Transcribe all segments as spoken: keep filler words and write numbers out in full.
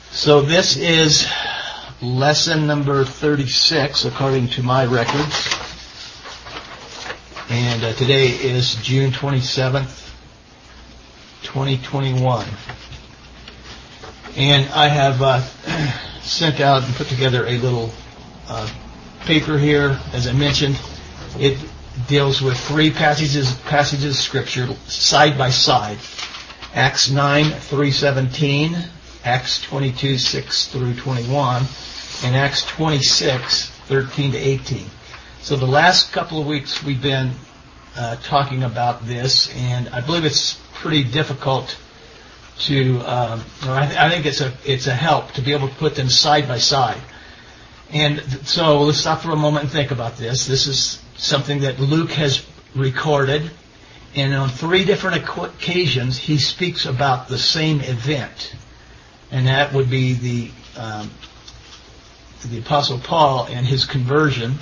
So this is lesson number thirty-six, according to my records. And uh, today is June twenty-seventh, twenty twenty-one. And I have uh, sent out and put together a little uh, paper here. As I mentioned, it deals with three passages passages of Scripture side by side. Acts nine, three seventeen, Acts twenty-two, six through twenty-one, and Acts twenty-six, thirteen to eighteen. So the last couple of weeks we've been uh, talking about this, and I believe it's pretty difficult to, um, or I, th- I think it's a it's a help to be able to put them side by side. And th- so let's stop for a moment and think about this. This is something that Luke has recorded, and on three different occasions he speaks about the same event, and that would be the um, the Apostle Paul and his conversion.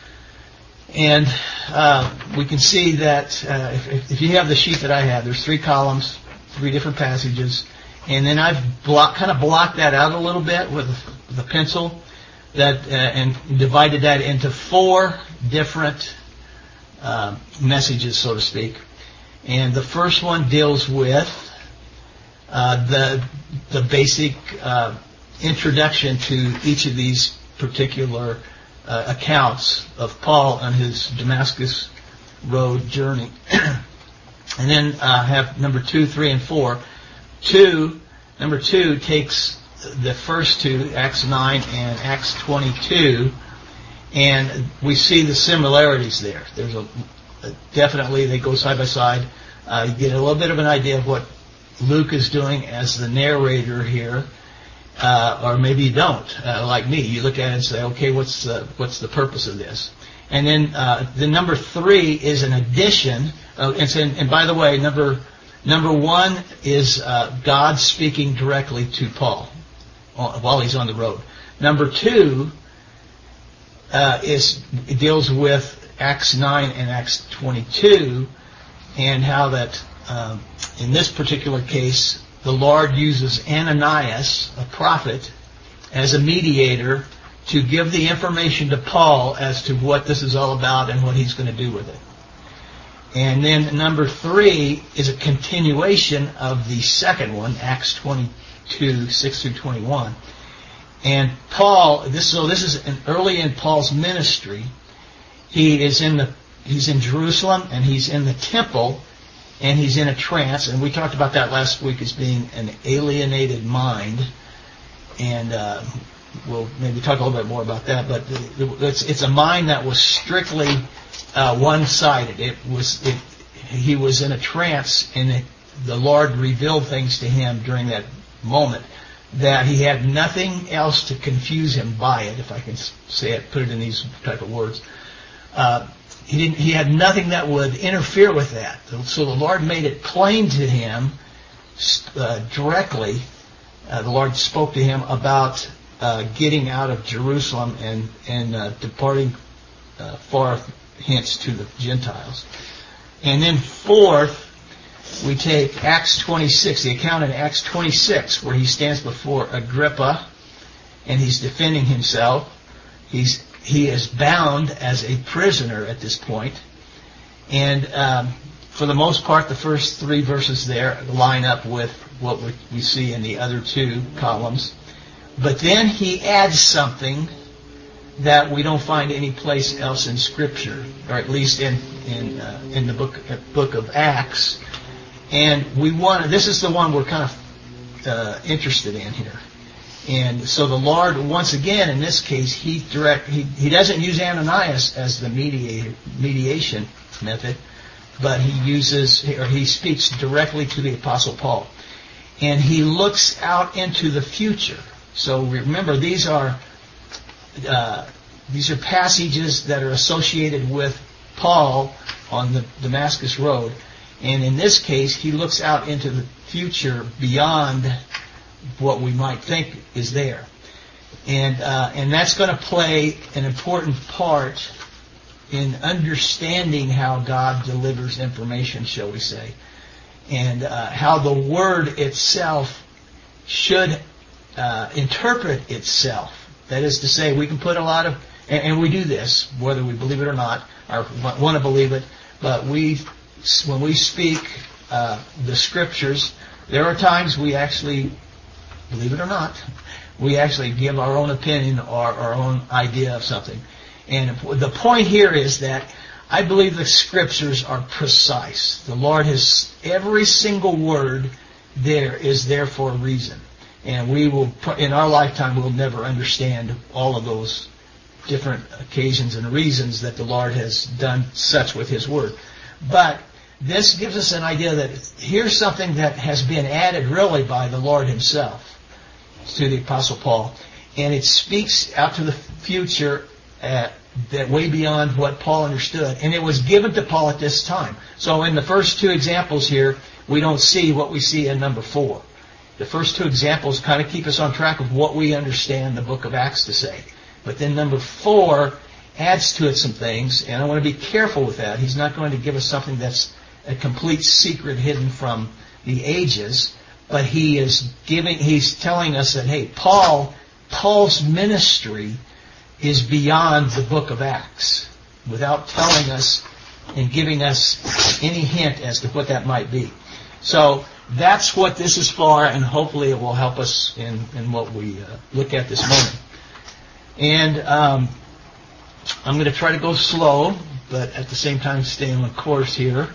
And uh, we can see that uh, if, if you have the sheet that I have, there's three columns, three different passages, and then I've block, kind of blocked that out a little bit with the pencil, that uh, and divided that into four different uh, messages, so to speak. And the first one deals with uh, the the basic uh, introduction to each of these particular uh, accounts of Paul on his Damascus Road journey. And then uh, have number two, three, and four. Two, number two takes the first two, Acts nine and Acts twenty-two, and we see the similarities there. There's a definitely they go side by side. Uh, you get a little bit of an idea of what Luke is doing as the narrator here, uh, or maybe you don't. Uh, like me, you look at it and say, "Okay, what's the what's the purpose of this?" And then uh, the number three is an addition. Uh, and, so, and by the way, number number one is uh, God speaking directly to Paul while he's on the road. Number two uh, is it deals with Acts nine and Acts twenty-two, and how that um, in this particular case the Lord uses Ananias, a prophet, as a mediator to give the information to Paul as to what this is all about and what he's going to do with it. And then number three is a continuation of the second one, Acts twenty-two, six through twenty-one. And Paul, this so this is an early in Paul's ministry. He is in the he's in Jerusalem, and he's in the temple, and he's in a trance. And we talked about that last week as being an alienated mind. And uh, we'll maybe talk a little bit more about that. But it's it's a mind that was strictly uh, one-sided. It was it, he was in a trance, and it, the Lord revealed things to him during that moment that he had nothing else to confuse him by it, if I can say it, put it in these type of words. Uh, he didn't. He had nothing that would interfere with that. So the Lord made it plain to him uh, directly. Uh, the Lord spoke to him about uh, getting out of Jerusalem and and uh, departing uh, far hence to the Gentiles. And then fourth, we take Acts twenty-six, the account in Acts twenty-six, where he stands before Agrippa and he's defending himself. He's He is bound as a prisoner at this point. And um, for the most part, the first three verses there line up with what we, we see in the other two columns. But then he adds something that we don't find any place else in Scripture, or at least in in uh, in the book uh, book of Acts. And we want this is the one we're kind of uh, interested in here. And so the Lord, once again, in this case, he direct he, he doesn't use Ananias as the mediator, mediation method, but he uses or he speaks directly to the Apostle Paul, and he looks out into the future. So remember, these are uh, these are passages that are associated with Paul on the Damascus Road, and in this case, he looks out into the future beyond what we might think is there. And uh, and that's going to play an important part in understanding how God delivers information, shall we say, and uh, how the Word itself should uh, interpret itself. That is to say, we can put a lot of, and, and we do this, whether we believe it or not, or want to believe it, but we, when we speak uh, the Scriptures, there are times we actually, believe it or not, we actually give our own opinion or our own idea of something. And the point here is that I believe the Scriptures are precise. The Lord has, every single word there is there for a reason. And we will, in our lifetime, we'll never understand all of those different occasions and reasons that the Lord has done such with His Word. But this gives us an idea that here's something that has been added really by the Lord Himself to the Apostle Paul. And it speaks out to the future uh, that way beyond what Paul understood. And it was given to Paul at this time. So in the first two examples here, we don't see what we see in number four. The first two examples kind of keep us on track of what we understand the book of Acts to say. But then number four adds to it some things, and I want to be careful with that. He's not going to give us something that's a complete secret hidden from the ages, but he is giving, he's telling us that, hey, Paul, Paul's ministry is beyond the book of Acts, without telling us and giving us any hint as to what that might be. So that's what this is for, and hopefully it will help us in, in what we uh, look at this morning. And um, I'm going to try to go slow, but at the same time stay on the course here.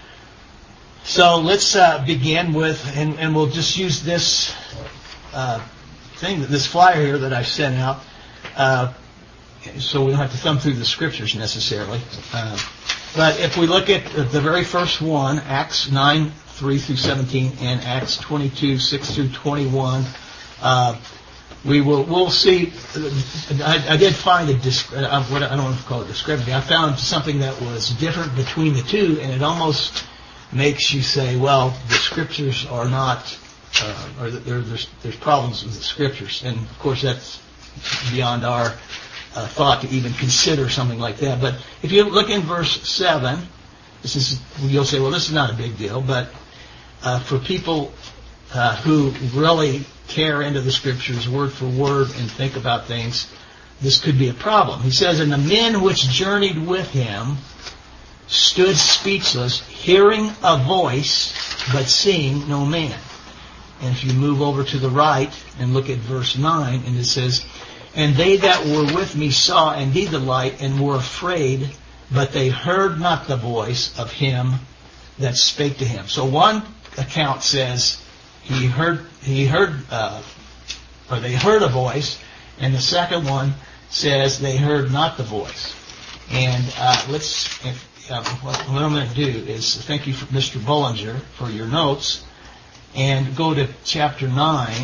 So let's uh, begin with, and, and we'll just use this uh, thing, this flyer here that I sent out, uh, so we don't have to thumb through the Scriptures necessarily. Uh, but if we look at the very first one, Acts nine, three through seventeen, and Acts twenty-two, six through twenty-one, uh, we will we'll see. I, I did find a disc, uh, what I don't want to call it discrepancy. I found something that was different between the two, and it almost makes you say, well, the Scriptures are not, uh, or there, there's there's problems with the Scriptures, and of course that's beyond our uh, thought to even consider something like that. But if you look in verse seven, this is, you'll say, well, this is not a big deal, but uh, for people uh, who really tear into the Scriptures word for word and think about things, this could be a problem. He says, and the men which journeyed with him stood speechless, hearing a voice, but seeing no man. And if you move over to the right and look at verse nine, and it says, and they that were with me saw indeed the light, and were afraid, but they heard not the voice of him that spake to him. So one account says he heard, he heard, uh, or they heard a voice, and the second one says they heard not the voice. And uh, let's. If, Uh, what, what I'm going to do is thank you, for Mister Bullinger, for your notes, and go to chapter nine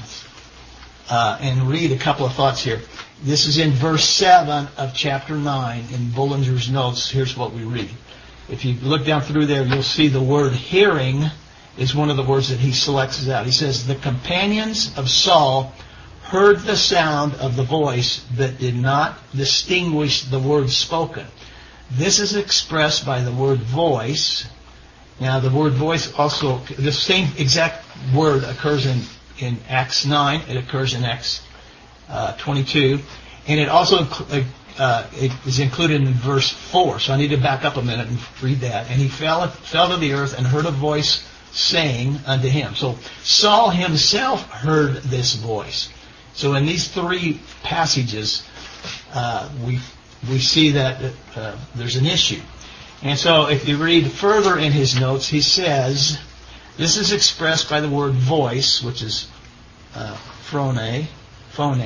uh, and read a couple of thoughts here. This is in verse seven of chapter nine in Bullinger's notes. Here's what we read. If you look down through there, you'll see the word hearing is one of the words that he selects out. He says, the companions of Saul heard the sound of the voice, but did not distinguish the words spoken. This is expressed by the word voice. Now, the word voice also, the same exact word occurs in, in Acts nine. It occurs in Acts uh, twenty-two. And it also uh, it is included in verse four. So I need to back up a minute and read that. And he fell, fell to the earth and heard a voice saying unto him. So Saul himself heard this voice. So in these three passages, uh, we we see that uh, there's an issue. And so if you read further in his notes, he says, this is expressed by the word voice, which is uh, phrone, phone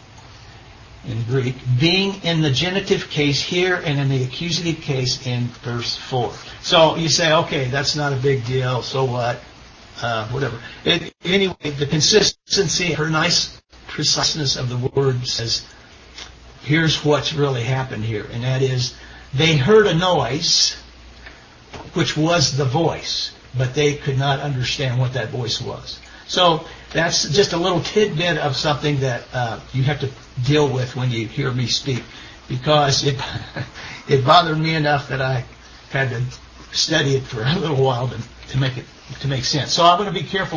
in Greek, being in the genitive case here and in the accusative case in verse four. So you say, okay, that's not a big deal, so what? Uh, whatever. It, anyway, the consistency, her nice preciseness of the word says, here's what's really happened here, and that is they heard a noise, which was the voice, but they could not understand what that voice was. So that's just a little tidbit of something that uh, you have to deal with when you hear me speak, because it it bothered me enough that I had to study it for a little while to, to make it to make sense. So I'm going to be careful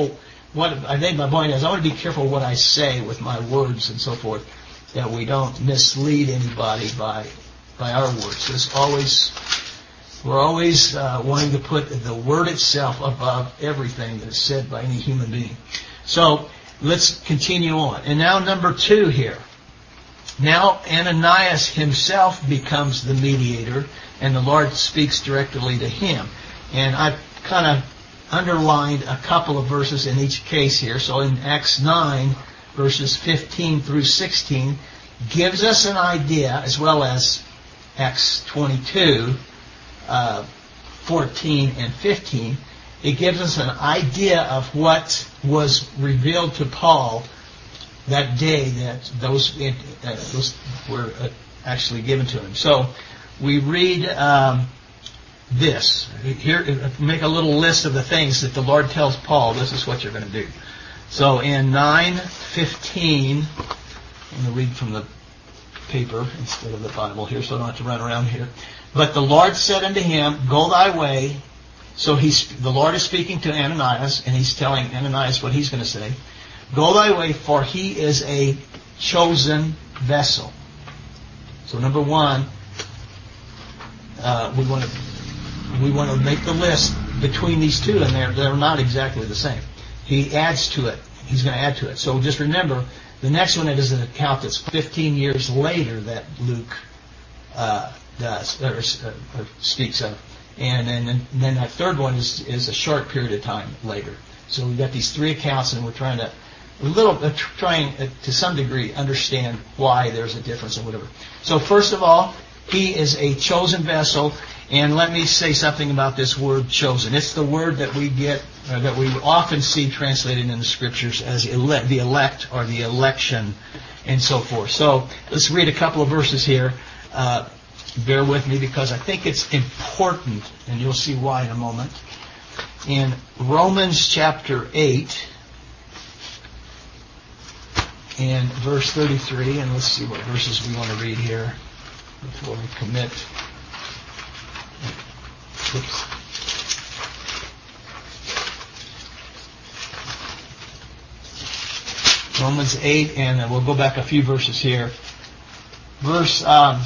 what I think my point is, I want to be careful what I say with my words and so forth, that we don't mislead anybody by by our words. There's always we're always uh, wanting to put the word itself above everything that is said by any human being. So let's continue on. And now number two here. Now Ananias himself becomes the mediator, and the Lord speaks directly to him. And I've kind of underlined a couple of verses in each case here. So in Acts nine, verses fifteen through sixteen, gives us an idea, as well as Acts twenty-two, uh, fourteen and fifteen. It gives us an idea of what was revealed to Paul that day that those, uh, those were uh, actually given to him. So we read um, this. Here, make a little list of the things that the Lord tells Paul. This is what you're going to do. So in nine fifteen, I'm going to read from the paper instead of the Bible here, so I don't have to run around here. But the Lord said unto him, Go thy way. So he's, the Lord is speaking to Ananias, and he's telling Ananias what he's going to say. Go thy way, for he is a chosen vessel. So number one, uh, we want to we want to make the list between these two, and they're they're not exactly the same. He adds to it. He's going to add to it. So just remember, the next one is an account that's fifteen years later that Luke uh, does or, or speaks of, and then and then that third one is is a short period of time later. So we've got these three accounts, and we're trying to a little uh, trying uh, to some degree understand why there's a difference and whatever. So first of all, he is a chosen vessel. And let me say something about this word chosen. It's the word that we get, uh, that we often see translated in the Scriptures as ele- the elect or the election and so forth. So let's read a couple of verses here. Uh, bear with me because I think it's important, and you'll see why in a moment. In Romans chapter eight and verse thirty-three, and let's see what verses we want to read here before we commit. Oops. Romans eight, and we'll go back a few verses here. Verse, um,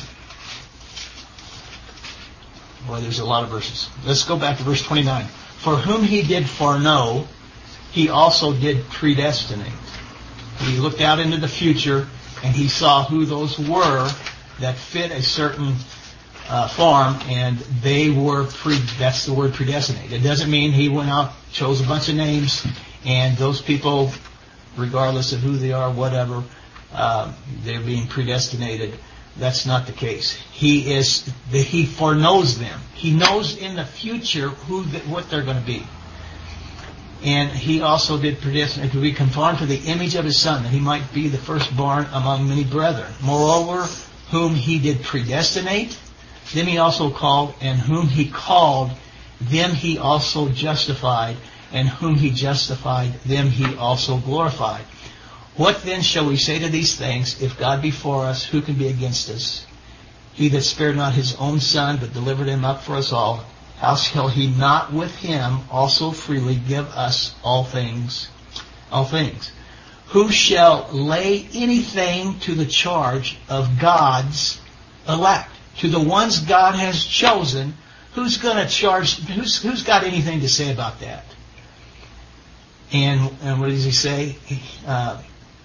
boy, there's a lot of verses. Let's go back to verse twenty-nine. For whom he did foreknow, he also did predestinate. He looked out into the future, and he saw who those were that fit a certain Uh, form, and they were pre, that's the word predestinate. It doesn't mean he went out, chose a bunch of names, and those people, regardless of who they are, whatever, uh, they're being predestinated. That's not the case. He is, he foreknows them. He knows in the future who, the, what they're going to be. And he also did predestinate to be conformed to the image of his Son, that he might be the firstborn among many brethren. Moreover, whom he did predestinate, them he also called, and whom he called, them he also justified, and whom he justified, them he also glorified. What then shall we say to these things? If God be for us, who can be against us? He that spared not his own Son, but delivered him up for us all, how shall he not with him also freely give us all things? All things. Who shall lay anything to the charge of God's elect? To the ones God has chosen, who's going to charge? Who's who's got anything to say about that? And and what does he say? Uh,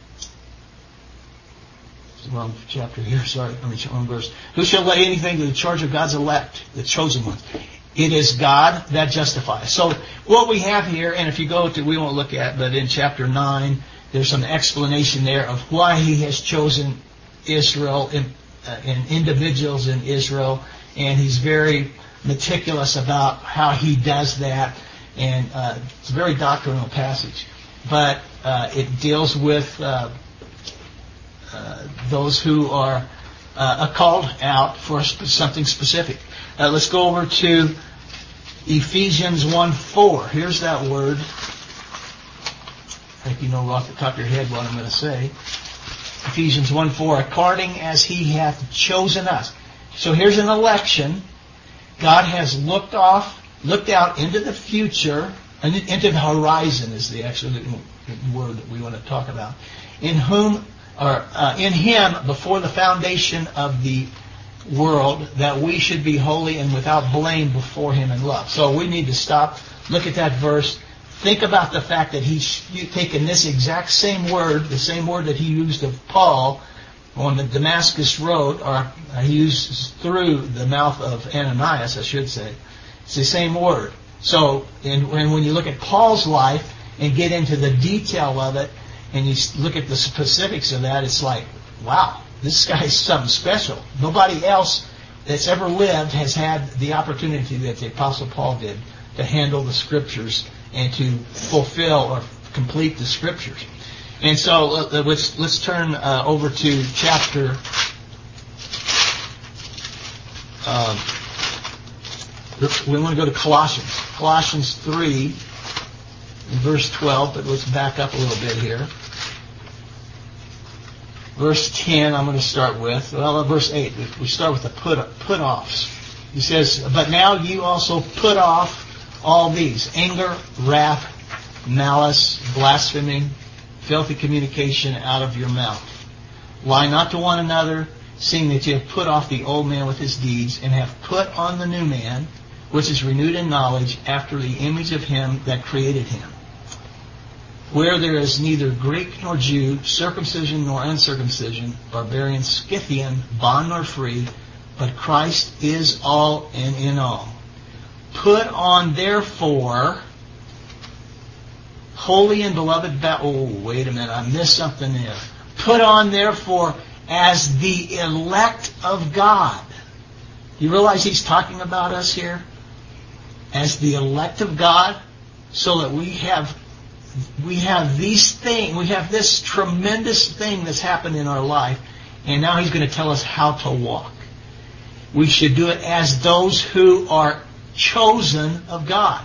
wrong chapter here. Sorry, I mean wrong verse. Who shall lay anything to the charge of God's elect, the chosen ones? It is God that justifies. So what we have here, and if you go to, we won't look at, but in chapter nine, there's some explanation there of why He has chosen Israel in. Uh, and individuals in Israel, and he's very meticulous about how he does that, and uh, it's a very doctrinal passage, but uh, it deals with uh, uh, those who are uh, called out for something specific. Uh, let's go over to Ephesians one four. Here's that word. I think you know off the top of your head what I'm going to say. Ephesians one four, according as he hath chosen us. So here's an election. God has looked off, looked out into the future, and into the horizon is the actual word that we want to talk about. In whom, or uh, in Him, before the foundation of the world, that we should be holy and without blame before Him in love. So we need to stop, look at that verse, think about the fact that He's taken this exact same word, the same word that He used of Paul on the Damascus Road, or He used through the mouth of Ananias, I should say. It's the same word. So, and, and when you look at Paul's life and get into the detail of it, and you look at the specifics of that, it's like, wow, this guy's something special. Nobody else that's ever lived has had the opportunity that the Apostle Paul did to handle the Scriptures and to fulfill or complete the Scriptures. And so uh, let's let's turn uh, over to chapter uh, we want to go to Colossians. Colossians three, verse twelve, but let's back up a little bit here. Verse ten, I'm going to start with. Well, verse eight. We start with the put put offs. He says, "But now you also put off all these: anger, wrath, malice, blaspheming, filthy communication out of your mouth. Lie not to one another, seeing that you have put off the old man with his deeds, and have put on the new man, which is renewed in knowledge after the image of Him that created him. Where there is neither Greek nor Jew, circumcision nor uncircumcision, barbarian, Scythian, bond nor free, but Christ is all and in all. Put on therefore holy and beloved ba- oh wait a minute, I missed something there. Put on therefore as the elect of God." You realize he's talking about us here? As the elect of God, so that we have we have these things, we have this tremendous thing that's happened in our life, and now he's going to tell us how to walk. We should do it as those who are chosen of God.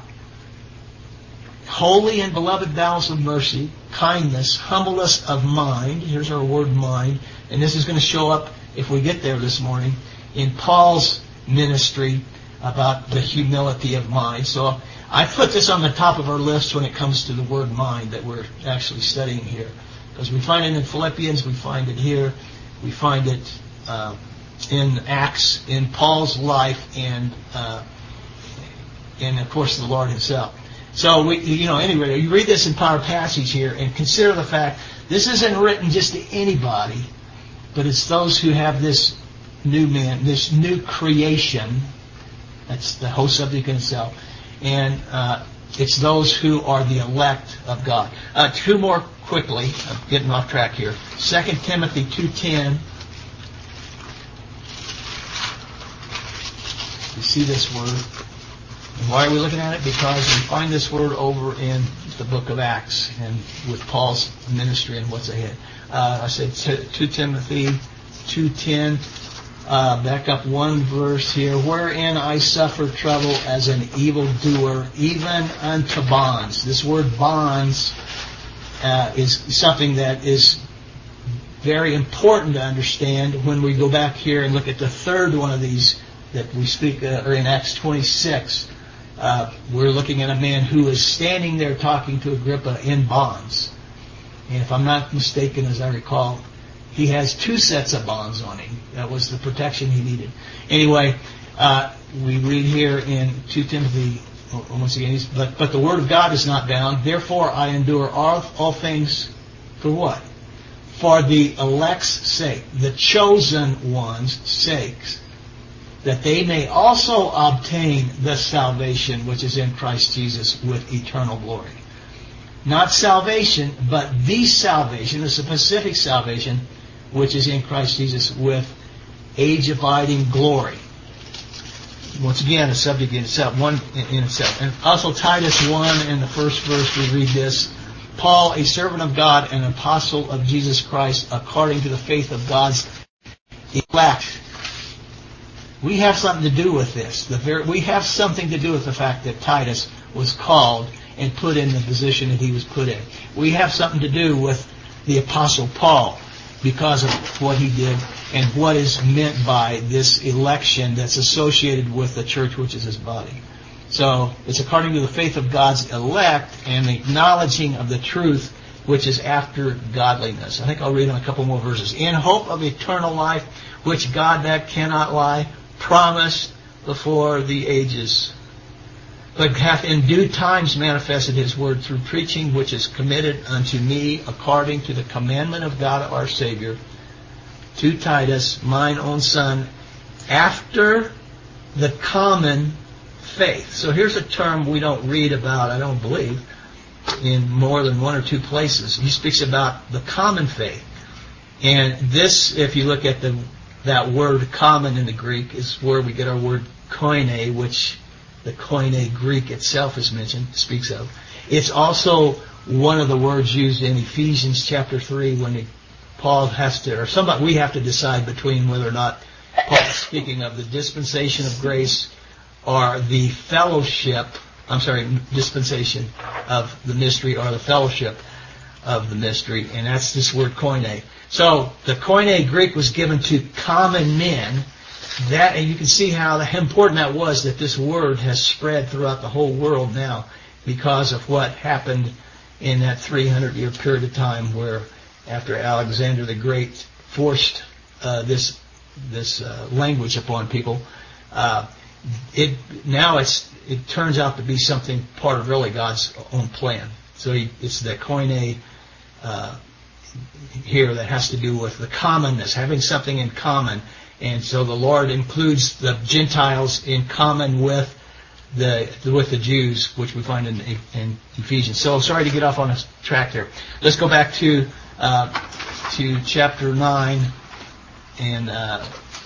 Holy and beloved bowels of mercy, kindness, humbleness of mind. Here's our word mind. And this is going to show up, if we get there this morning, in Paul's ministry about the humility of mind. So I put this on the top of our list when it comes to the word mind that we're actually studying here. Because we find it in Philippians, we find it here, we find it uh, in Acts, in Paul's life, and, uh, and of course the Lord Himself. So, we, you know, anyway, you read this entire passage here and consider the fact this isn't written just to anybody, but it's those who have this new man, this new creation. That's the whole subject in itself. And uh, it's those who are the elect of God. Uh, two more quickly. I'm getting off track here. Second Timothy two ten. You see this word. And why are we looking at it? Because we find this word over in the book of Acts and with Paul's ministry and what's ahead. Uh, I said two Timothy two ten. Uh, back up one verse here. "Wherein I suffer trouble as an evildoer, even unto bonds." This word bonds uh, is something that is very important to understand when we go back here and look at the third one of these that we speak uh, or in Acts twenty-six. Uh, we're looking at a man who is standing there talking to Agrippa in bonds. And if I'm not mistaken, as I recall, he has two sets of bonds on him. That was the protection he needed. Anyway, uh, we read here in two Timothy, once again, but, but the word of God is not bound. "Therefore I endure all, all things," for what? "For the elect's sake," the chosen one's sakes, "that they may also obtain the salvation which is in Christ Jesus with eternal glory." Not salvation, but the salvation, the specific salvation, which is in Christ Jesus with age-abiding glory. Once again, a subject in itself, one in itself. And also Titus one, in the first verse we read this: "Paul, a servant of God and an apostle of Jesus Christ, according to the faith of God's elect." We have something to do with this. The very, we have something to do with the fact that Titus was called and put in the position that he was put in. We have something to do with the Apostle Paul because of what he did and what is meant by this election that's associated with the church, which is his body. So it's according to the faith of God's elect and the acknowledging of the truth which is after godliness. I think I'll read on a couple more verses. In hope of eternal life, which God that cannot lie promised before the ages, but hath in due times manifested his word through preaching, which is committed unto me according to the commandment of God our Savior, to Titus, mine own son, after the common faith. So here's a term we don't read about, I don't believe, in more than one or two places. He speaks about the common faith. And this, if you look at the that word common in the Greek, is where we get our word koine, which the koine Greek itself is mentioned, speaks of. It's also one of the words used in Ephesians chapter three when Paul has to, or somebody, we have to decide between whether or not Paul is speaking of the dispensation of grace or the fellowship, I'm sorry, dispensation of the mystery or the fellowship of the mystery, and that's this word koine. So the koine Greek was given to common men. That, and you can see how important that was, that this word has spread throughout the whole world now because of what happened in that three hundred year period of time where after Alexander the Great forced uh, this this uh, language upon people. Uh, it now it's it turns out to be something part of really God's own plan. So he, it's the koine uh, here that has to do with the commonness, having something in common. And so the Lord includes the Gentiles in common with the with the Jews, which we find in, in Ephesians. So sorry to get off on a track there. Let's go back to uh, to chapter nine, and uh,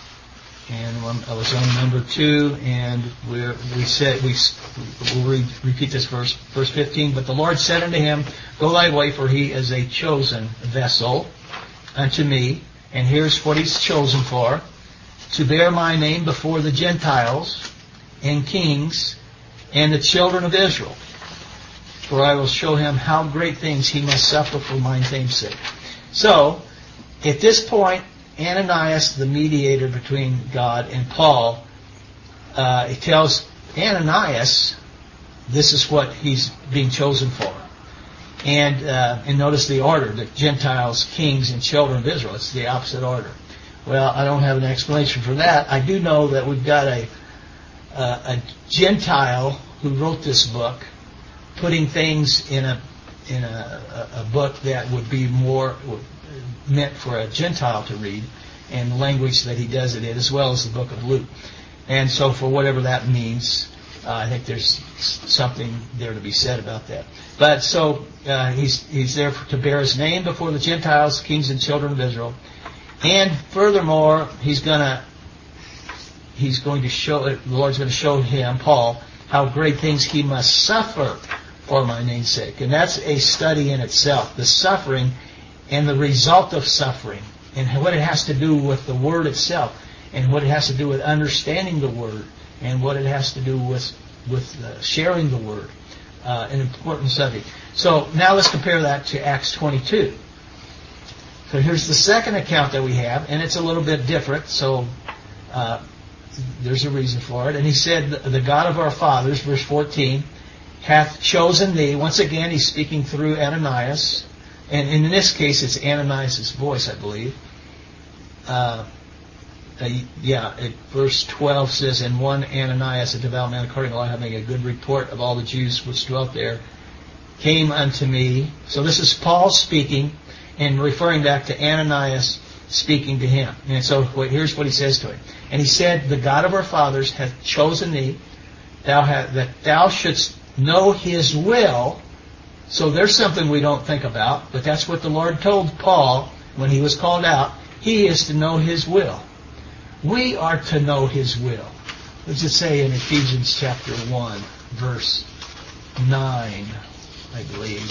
and I was on number two, and we we said we we'll re- repeat this verse, verse fifteen. But the Lord said unto him, Go thy way, for he is a chosen vessel unto me. And here's what he's chosen for: to bear my name before the Gentiles and kings and the children of Israel. For I will show him how great things he must suffer for my name's sake. So, at this point, Ananias, the mediator between God and Paul, uh, he tells Ananias this is what he's being chosen for. And uh, and notice the order, the Gentiles, kings, and children of Israel. It's the opposite order. Well, I don't have an explanation for that. I do know that we've got a uh, a Gentile who wrote this book, putting things in a in a, a book that would be more meant for a Gentile to read, and the language that he does it in, as well as the book of Luke. And so, for whatever that means, uh, I think there's something there to be said about that. But so uh, he's he's there for, to bear his name before the Gentiles, kings, and children of Israel. And furthermore, he's gonna he's going to show the Lord's going to show him, Paul, how great things he must suffer for my name's sake. And that's a study in itself, the suffering and the result of suffering, and what it has to do with the Word itself, and what it has to do with understanding the Word, and what it has to do with with uh, sharing the Word. Uh, an important subject. So now let's compare that to Acts twenty-two. So here's the second account that we have, and it's a little bit different, so uh, there's a reason for it. And he said, the God of our fathers, verse fourteen, hath chosen thee. Once again, he's speaking through Ananias. And in this case, it's Ananias' voice, I believe. Uh, uh, yeah, it, verse twelve says, And one Ananias, a devout man, according to law, having a good report of all the Jews which dwelt there, came unto me. So this is Paul speaking, and referring back to Ananias speaking to him. And so here's what he says to him. And he said, The God of our fathers hath chosen thee, thou ha- that thou shouldst know his will. So there's something we don't think about, but that's what the Lord told Paul when he was called out. He is to know his will. We are to know his will. What does it say in Ephesians chapter one, verse nine, I believe?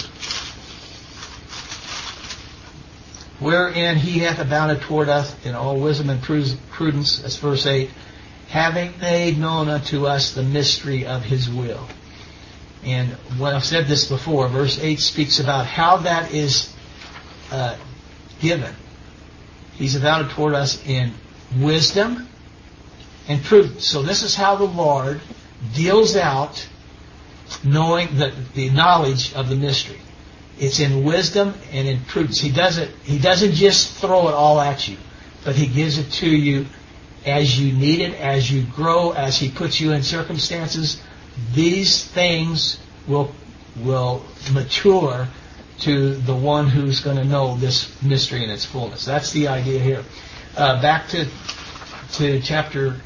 Wherein he hath abounded toward us in all wisdom and prudence, that's verse eight, having made known unto us the mystery of his will. And when I've said this before, verse eight speaks about how that is uh, given. He's abounded toward us in wisdom and prudence. So this is how the Lord deals out knowing the, the knowledge of the mystery. It's in wisdom and in prudence. He doesn't, he doesn't just throw it all at you, but he gives it to you as you need it, as you grow, as he puts you in circumstances. These things will will mature to the one who's going to know this mystery in its fullness. That's the idea here. Uh, back to to chapter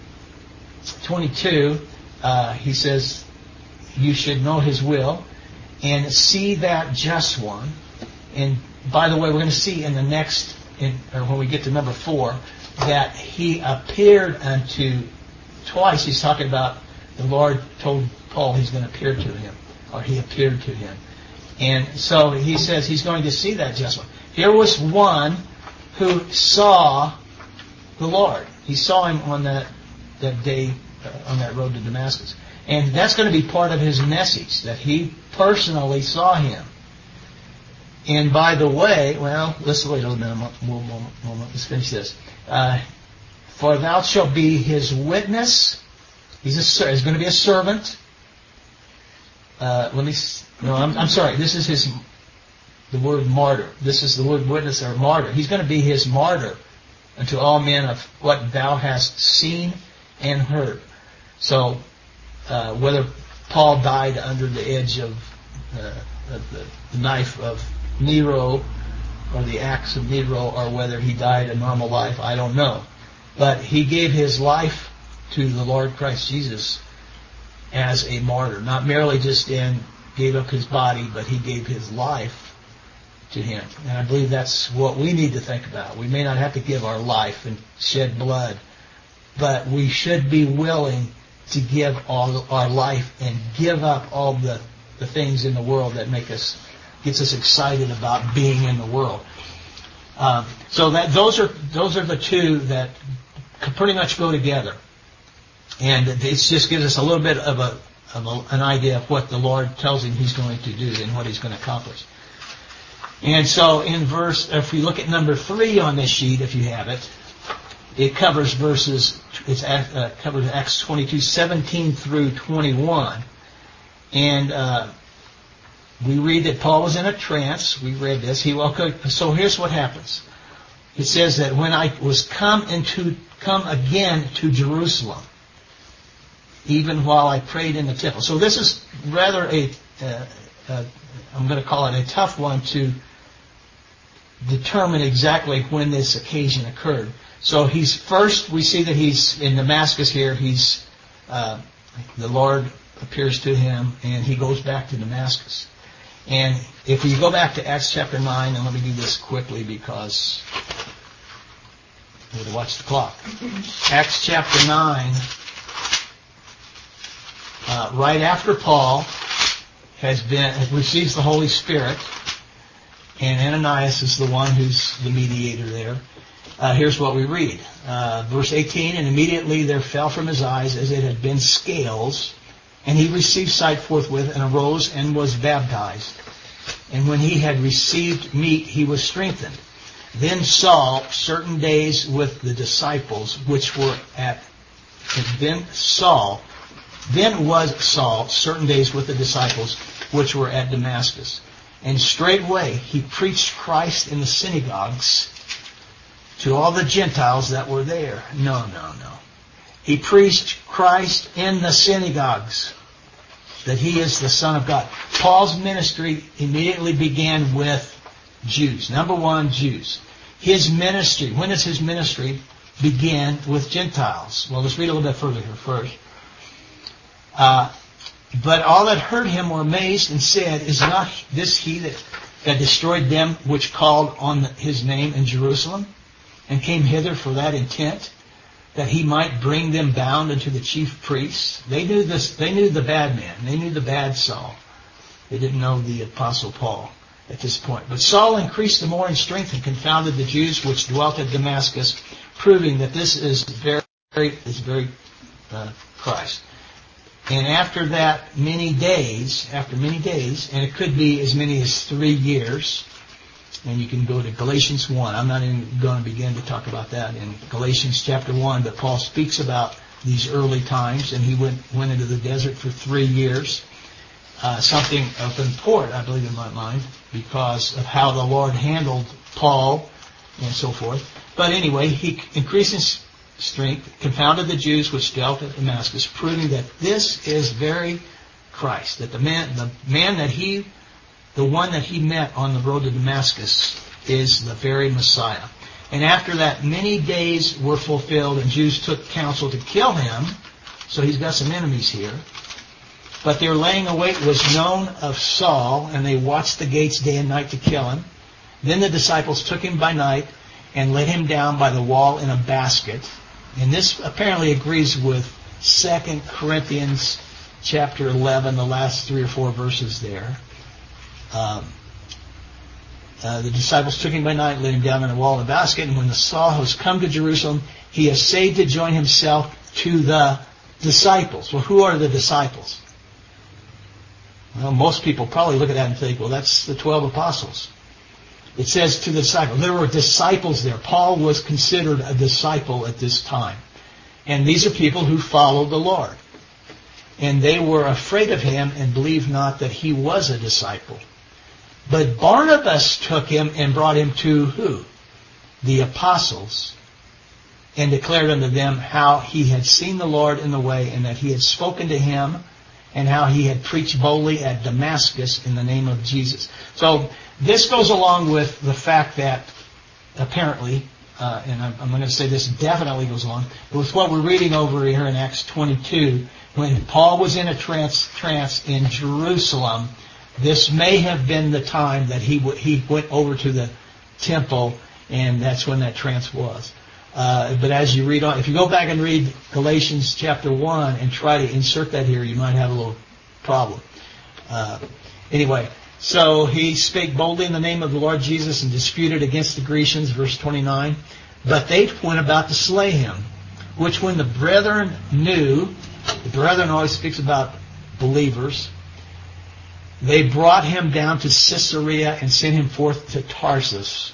twenty-two, uh, he says, you should know his will and see that just one. And by the way, we're going to see in the next, in, or when we get to number four, that he appeared unto, twice he's talking about the Lord told Paul he's going to appear to him, or he appeared to him. And so he says he's going to see that just one. Here was one who saw the Lord. He saw him on that, that day, uh, on that road to Damascus. And that's going to be part of his message, that he personally saw him. And by the way, well, let's wait a minute, moment, moment, moment, let's finish this. Uh, For thou shalt be his witness. He's, a, he's going to be a servant. Uh, let me, no, I'm, I'm sorry, this is his, the word martyr. This is the word witness or martyr. He's going to be his martyr unto all men of what thou hast seen and heard. So, uh, whether Paul died under the edge of, uh, of the, the knife of Nero or the axe of Nero, or whether he died a normal life, I don't know. But he gave his life to the Lord Christ Jesus as a martyr. Not merely just in gave up his body, but he gave his life to him. And I believe that's what we need to think about. We may not have to give our life and shed blood, but we should be willing to give all our life and give up all the, the things in the world that make us, gets us excited about being in the world. Um, so that those are those are the two that pretty much go together, and it just gives us a little bit of a, of a an idea of what the Lord tells him he's going to do and what he's going to accomplish. And so in verse, if we look at number three on this sheet, if you have it, it covers verses. It uh, covers Acts twenty-two, seventeen through twenty-one, and uh, we read that Paul was in a trance. We read this. He welcomed. So here's what happens. It says that when I was come into come again to Jerusalem, even while I prayed in the temple. So this is rather a, uh, uh, I'm going to call it a tough one to determine exactly when this occasion occurred. So he's first, we see that he's in Damascus here. He's uh, the Lord appears to him, and he goes back to Damascus. And if we go back to Acts chapter nine, and let me do this quickly because I have to watch the clock. Acts chapter nine, uh, right after Paul has been receives the Holy Spirit, and Ananias is the one who's the mediator there. Uh, here's what we read. Uh, verse eighteen, and immediately there fell from his eyes as it had been scales, and he received sight forthwith, and arose and was baptized. And when he had received meat, he was strengthened. Then Saul, certain days with the disciples, which were at, then Saul, then was Saul, certain days with the disciples, which were at Damascus. And straightway he preached Christ in the synagogues to all the Gentiles that were there. No, no, no. He preached Christ in the synagogues, that he is the Son of God. Paul's ministry immediately began with Jews. Number one, Jews. His ministry, when does his ministry begin? With Gentiles. Well, let's read a little bit further here first. Uh, but all that heard him were amazed and said, is not this he that, that destroyed them which called on his name in Jerusalem, and came hither for that intent, that he might bring them bound unto the chief priests? They knew this. They knew the bad man. They knew the bad Saul. They didn't know the Apostle Paul at this point. But Saul increased the more in strength and confounded the Jews which dwelt at Damascus, proving that this is very, is very uh, Christ. And after that, many days, after many days, and it could be as many as three years. And you can go to Galatians one. I'm not even going to begin to talk about that in Galatians chapter one, but Paul speaks about these early times, and he went went into the desert for three years. Uh, something of import, I believe, in my mind, because of how the Lord handled Paul and so forth. But anyway, he increased his strength, confounded the Jews which dwelt at Damascus, proving that this is very Christ, that the man, the man that he, the one that he met on the road to Damascus is the very Messiah. And after that, many days were fulfilled, and Jews took counsel to kill him. So he's got some enemies here. But their laying await was known of Saul, and they watched the gates day and night to kill him. Then the disciples took him by night and let him down by the wall in a basket. And this apparently agrees with Second Corinthians chapter eleven, the last three or four verses there. Um, uh, the disciples took him by night, let him down in a wall in a basket, and when the Saul was come to Jerusalem, he essayed to join himself to the disciples. Well, who are the disciples? Well, most people probably look at that and think, well, that's the twelve apostles. It says to the disciples. There were disciples there. Paul was considered a disciple at this time. And these are people who followed the Lord. And they were afraid of him and believed not that he was a disciple. But Barnabas took him and brought him to who? The apostles. And declared unto them how he had seen the Lord in the way, and that he had spoken to him, and how he had preached boldly at Damascus in the name of Jesus. So this goes along with the fact that apparently, uh, and I'm, I'm going to say this definitely goes along with what we're reading over here in Acts twenty-two, when Paul was in a trance, trance in Jerusalem. This may have been the time that he w- he went over to the temple, and that's when that trance was. Uh, but as you read on, if you go back and read Galatians chapter one and try to insert that here, you might have a little problem. Uh, anyway, so he spake boldly in the name of the Lord Jesus and disputed against the Grecians, verse twenty-nine. But they went about to slay him, which when the brethren knew, the brethren always speaks about believers, they brought him down to Caesarea and sent him forth to Tarsus.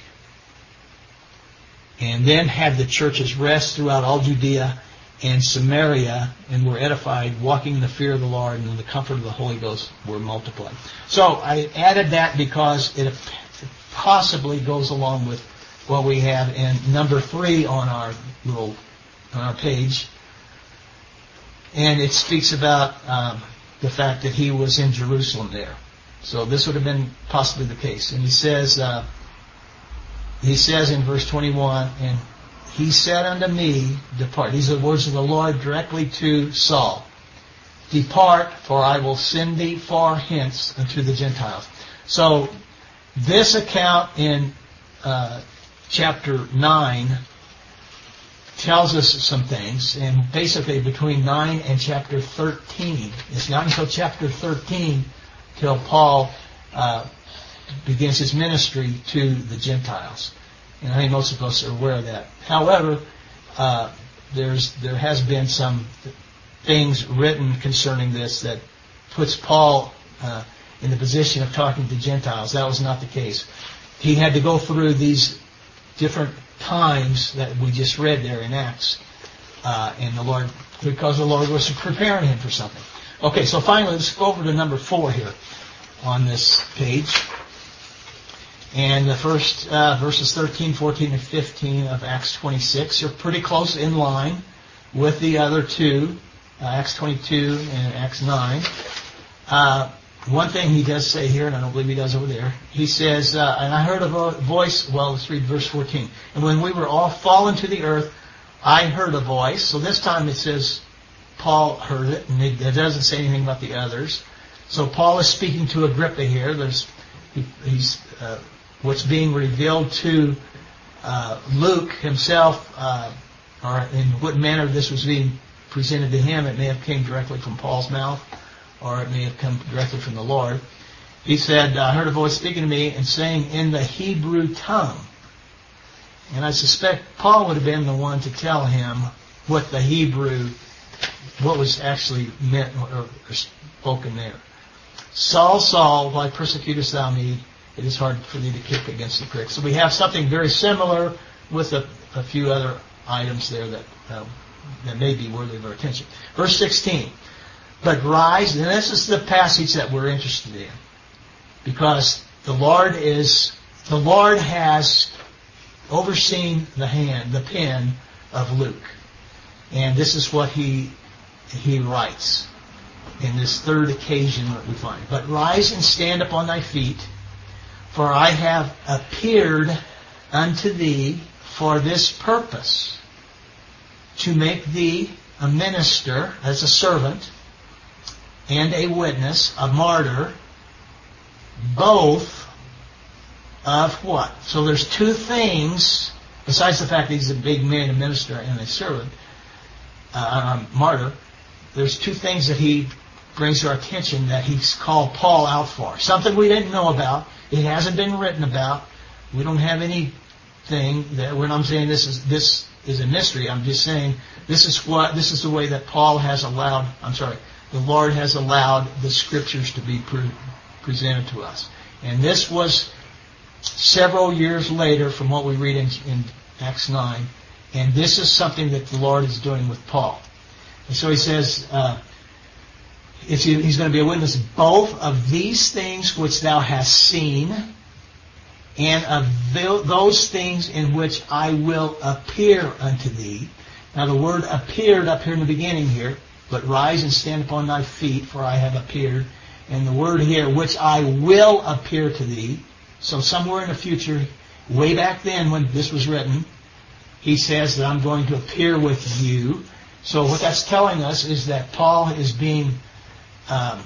And then had the churches rest throughout all Judea and Samaria, and were edified, walking in the fear of the Lord, and in the comfort of the Holy Ghost were multiplied. So I added that because it possibly goes along with what we have in number three on our little on our page, and it speaks about um, the fact that he was in Jerusalem there. So this would have been possibly the case. And he says. Uh, He says in verse twenty-one, and he said unto me, depart. These are the words of the Lord directly to Saul. Depart, for I will send thee far hence unto the Gentiles. So this account in uh, chapter nine tells us some things. And basically between nine and chapter thirteen, it's not until chapter thirteen till Paul uh, begins his ministry to the Gentiles. And I think most of us are aware of that. However, uh, there's there has been some things written concerning this that puts Paul uh, in the position of talking to Gentiles. That was not the case. He had to go through these different times that we just read there in Acts, uh, and the Lord, because the Lord was preparing him for something. Okay, so finally, let's go over to number four here on this page. And the first uh, verses thirteen, fourteen, and fifteen of Acts twenty-six are pretty close in line with the other two, uh, Acts twenty-two and Acts nine. Uh, one thing he does say here, and I don't believe he does over there, he says, uh, and I heard a vo- voice, well, let's read verse fourteen. And when we were all fallen to the earth, I heard a voice. So this time it says Paul heard it, and it, it doesn't say anything about the others. So Paul is speaking to Agrippa here. There's he, he's... Uh, what's being revealed to uh, Luke himself, uh, or in what manner this was being presented to him. It may have came directly from Paul's mouth, or it may have come directly from the Lord. He said, I heard a voice speaking to me and saying in the Hebrew tongue. And I suspect Paul would have been the one to tell him what the Hebrew, what was actually meant or, or spoken there. Saul, Saul, why persecutest thou me? It is hard for thee to kick against the pricks. So we have something very similar with a, a few other items there that uh, that may be worthy of our attention. Verse sixteen. But rise, and this is the passage that we're interested in, because the Lord is the Lord has overseen the hand, the pen of Luke, and this is what he he writes in this third occasion that we find. But rise and stand upon thy feet, for I have appeared unto thee for this purpose, to make thee a minister, as a servant, and a witness, a martyr, both of what? So there's two things, besides the fact that he's a big man, a minister, and a servant, uh, a martyr, there's two things that he brings to our attention that he's called Paul out for. Something we didn't know about. It hasn't been written about. We don't have anything that, when I'm saying this is this is a mystery, I'm just saying this is what this is the way that Paul has allowed, I'm sorry, the Lord has allowed the Scriptures to be pre- presented to us. And this was several years later from what we read in, in Acts nine. And this is something that the Lord is doing with Paul. And so he says, uh, it's, he's going to be a witness both of these things which thou hast seen, and of those things in which I will appear unto thee. Now the word appeared up here in the beginning here, but rise and stand upon thy feet, for I have appeared. And the word here, which I will appear to thee. So somewhere in the future, way back then when this was written, he says that I'm going to appear with you. So what that's telling us is that Paul is being um,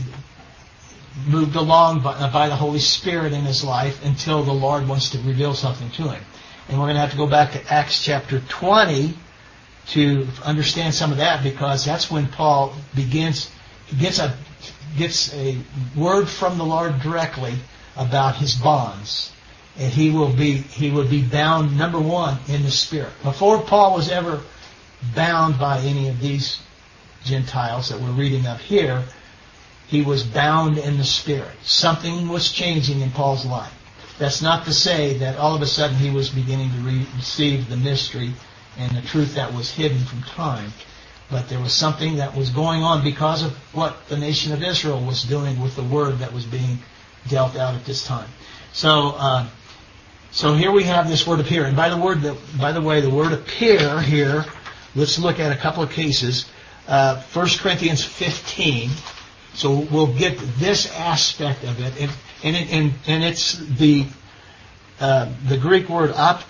moved along by, by the Holy Spirit in his life until the Lord wants to reveal something to him. And we're going to have to go back to Acts chapter twenty to understand some of that, because that's when Paul begins, he gets a, gets a word from the Lord directly about his bonds. And he will be, he will be bound, number one, in the Spirit. Before Paul was ever bound by any of these Gentiles that we're reading up here, he was bound in the Spirit. Something was changing in Paul's life. That's not to say that all of a sudden he was beginning to re- receive the mystery and the truth that was hidden from time. But there was something that was going on because of what the nation of Israel was doing with the word that was being dealt out at this time. So, uh, so here we have this word appear. And by the word, that, by the way, the word appear here, let's look at a couple of cases. Uh, First Corinthians fifteen. So we'll get this aspect of it, and and it, and, and it's the uh, the Greek word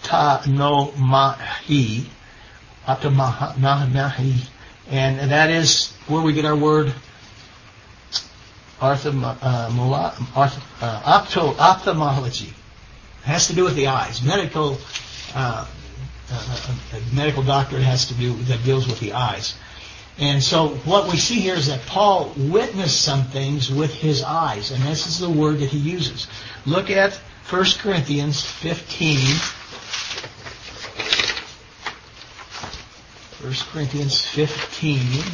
aptanomai, aptanomai, and that is where we get our word ophthalmology. It has to do with the eyes. Medical uh, uh, a medical doctor has to do that deals with the eyes. And so what we see here is that Paul witnessed some things with his eyes, and this is the word that he uses. Look at First Corinthians fifteen. First Corinthians fifteen.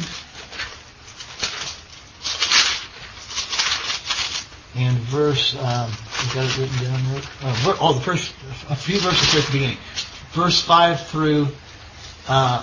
And verse, um, you got it written down there? Oh, oh, the first, a few verses at the beginning. Verse five through, uh,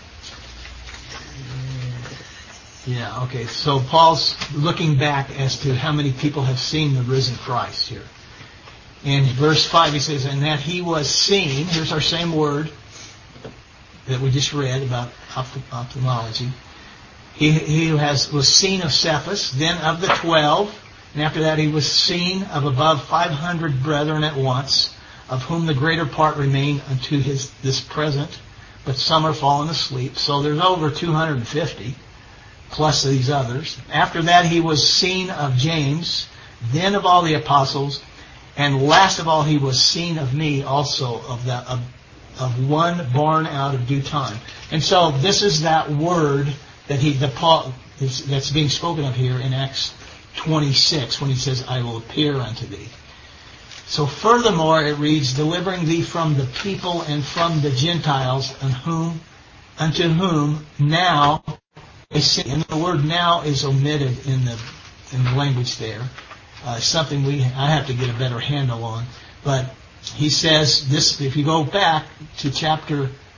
yeah, okay. So Paul's looking back as to how many people have seen the risen Christ here. In verse five he says, and that he was seen, here's our same word that we just read about ophthalmology. He, he has, was seen of Cephas, then of the twelve, and after that he was seen of above five hundred brethren at once, of whom the greater part remain unto his this present, but some are fallen asleep. So there's over two hundred fifty. Plus these others. After that he was seen of James, then of all the apostles, and last of all he was seen of me also, of that of, of one born out of due time. And so this is that word that he the Paul that's being spoken of here in Acts twenty-six when he says, I will appear unto thee. So furthermore it reads, delivering thee from the people and from the Gentiles, and whom unto whom now. And the word now is omitted in the in the language there. Uh, something we I have to get a better handle on. But he says this. If you go back to chapter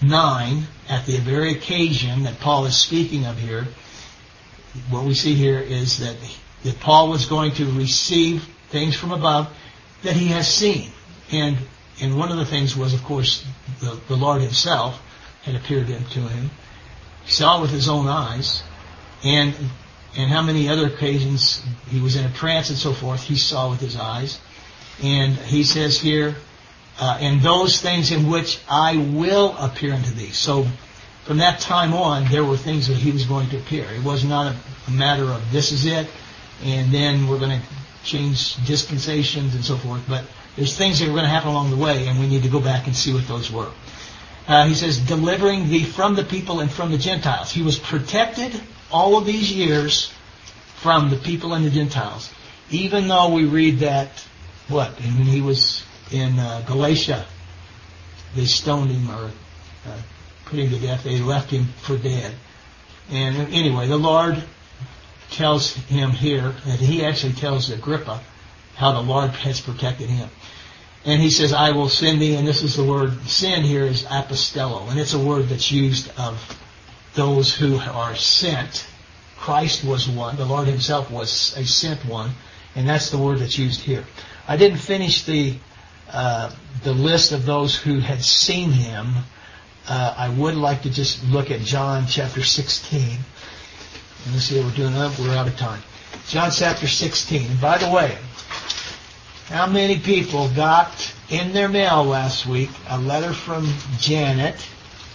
nine, at the very occasion that Paul is speaking of here, what we see here is that, that Paul was going to receive things from above that he has seen. And and one of the things was, of course, the, the Lord himself had appeared to him. He saw it with his own eyes. And and how many other occasions he was in a trance and so forth, he saw with his eyes. And he says here, uh, and those things in which I will appear unto thee. So from that time on, there were things that he was going to appear. It was not a, a matter of this is it, and then we're going to change dispensations and so forth. But there's things that are going to happen along the way, and we need to go back and see what those were. Uh, he says, delivering thee from the people and from the Gentiles. He was protected all of these years from the people and the Gentiles. Even though we read that, what, and when he was in uh, Galatia, they stoned him or uh, put him to death. They left him for dead. And anyway, the Lord tells him here, that he actually tells Agrippa how the Lord has protected him. And he says, I will send thee, and this is the word, send here is apostello, and it's a word that's used of those who are sent. Christ was one. The Lord himself was a sent one, and that's the word that's used here. I didn't finish the uh, the list of those who had seen him. Uh, I would like to just look at John chapter sixteen. And let's see what we're doing. Oh, we're out of time. John chapter sixteen. And by the way, how many people got in their mail last week a letter from Janet?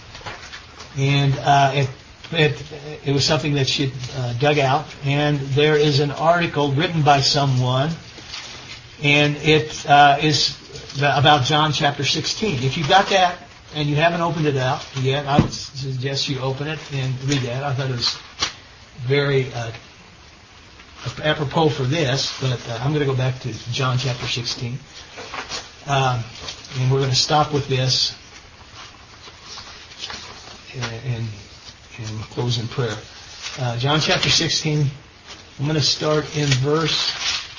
And uh, it, it, it was something that she uh, dug out. And there is an article written by someone. And it uh, is about John chapter sixteen. If you got that and you haven't opened it up yet, I would suggest you open it and read that. I thought it was very uh, apropos for this, but uh, I'm going to go back to John chapter sixteen. Um, and we're going to stop with this and, and, and close in prayer. Uh, John chapter sixteen, I'm going to start in verse...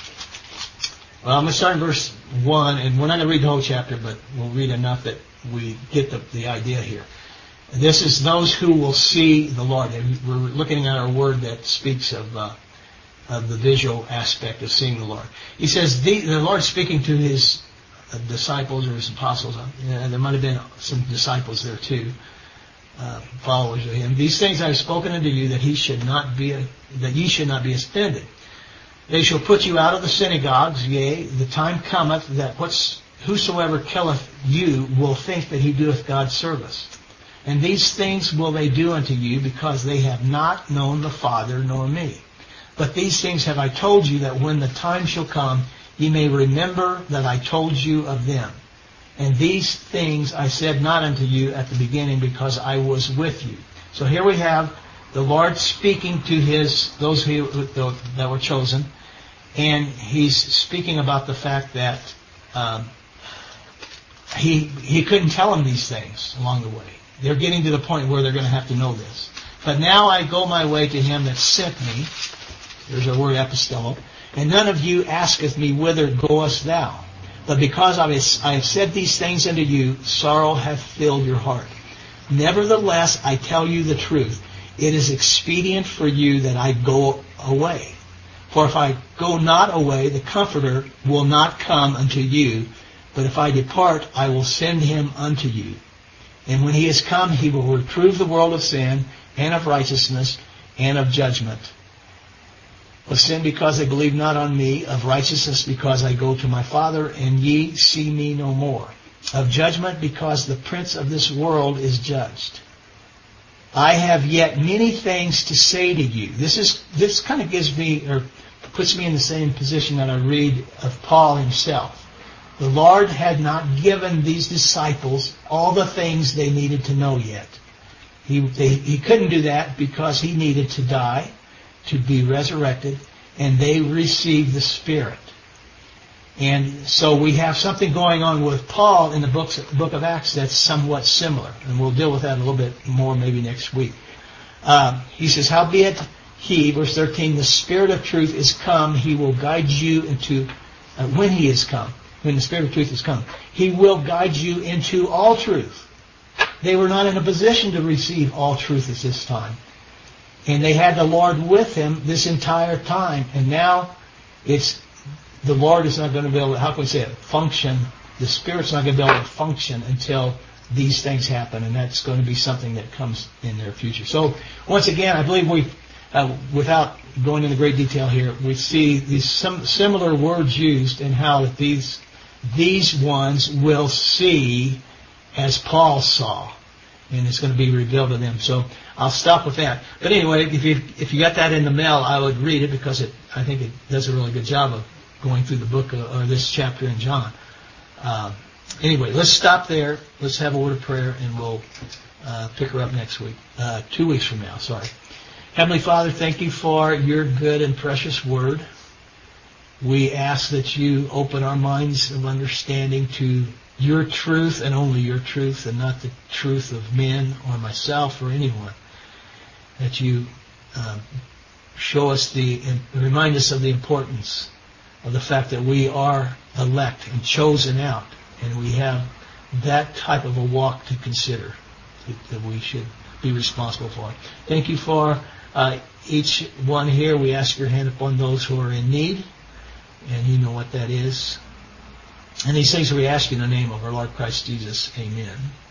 Well, I'm going to start in verse one, and we're not going to read the whole chapter, but we'll read enough that we get the, the idea here. This is those who will see the Lord. We're looking at our word that speaks of, uh, of the visual aspect of seeing the Lord. He says, the, the Lord speaking to his uh, disciples or his apostles, uh, there might have been some disciples there too, uh, followers of him. These things I have spoken unto you, that he should not be, a, that ye should not be offended. They shall put you out of the synagogues, yea, the time cometh that what's, whosoever killeth you will think that he doeth God's service. And these things will they do unto you, because they have not known the Father nor me. But these things have I told you, that when the time shall come, ye may remember that I told you of them. And these things I said not unto you at the beginning, because I was with you. So here we have the Lord speaking to his those who that were chosen, and he's speaking about the fact that um, he he couldn't tell them these things along the way. They're getting to the point where they're going to have to know this. But now I go my way to him that sent me. There's our word apostello. And none of you asketh me, whither goest thou? But because I have said these things unto you, sorrow hath filled your heart. Nevertheless, I tell you the truth. It is expedient for you that I go away. For if I go not away, the Comforter will not come unto you. But if I depart, I will send him unto you. And when he is come, he will reprove the world of sin, and of righteousness, and of judgment. Of sin, because they believe not on me. Of righteousness, because I go to my Father, and ye see me no more. Of judgment, because the prince of this world is judged. I have yet many things to say to you. This is this kind of gives me, or puts me in the same position that I read of Paul himself. The Lord had not given these disciples all the things they needed to know yet. He, they, he couldn't do that because he needed to die, to be resurrected, and they received the Spirit. And so we have something going on with Paul in the books, book of Acts that's somewhat similar. And we'll deal with that a little bit more maybe next week. Um, he says, howbeit he, verse thirteen, the Spirit of truth is come, he will guide you into, uh, when he is come, when the Spirit of truth is come, he will guide you into all truth. they were not in a position to receive all truth at this time. And they had the Lord with them this entire time. And now it's the Lord is not going to be able to, how can we say it, function. The Spirit's not going to be able to function until these things happen. And that's going to be something that comes in their future. So once again, I believe we, uh, without going into great detail here, we see these some similar words used and how these these ones will see as Paul saw. And it's going to be revealed to them. So I'll stop with that. But anyway, if you if you got that in the mail, I would read it because it I think it does a really good job of going through the book of, or this chapter in John. Uh, anyway, let's stop there. Let's have a word of prayer, and we'll uh, pick her up next week. Uh, two weeks from now, sorry. Heavenly Father, thank you for your good and precious word. We ask that you open our minds of understanding to your truth and only your truth, and not the truth of men or myself or anyone. That you uh, show us the, and remind us of the importance of the fact that we are elect and chosen out, and we have that type of a walk to consider that, that we should be responsible for. Thank you for uh, each one here. We ask your hand upon those who are in need, and you know what that is. And these things we ask you in the name of our Lord Christ Jesus. Amen.